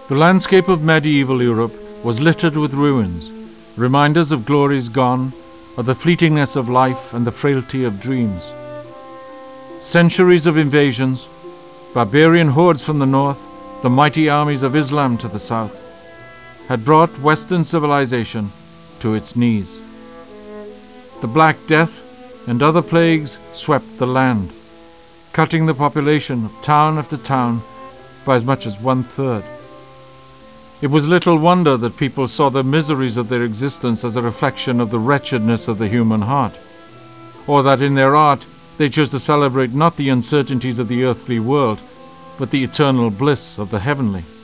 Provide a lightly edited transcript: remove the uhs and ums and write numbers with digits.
The landscape of medieval Europe was littered with ruins, reminders of glories gone, of the fleetingness of life and the frailty of dreams. Centuries of invasions, barbarian hordes from the north, the mighty armies of Islam to the south, had brought Western civilization to its knees. The Black Death and other plagues swept the land, cutting the population of town after town by as much as 1/3. It was little wonder that people saw the miseries of their existence as a reflection of the wretchedness of the human heart, or that in their art they chose to celebrate not the uncertainties of the earthly world, but the eternal bliss of the heavenly.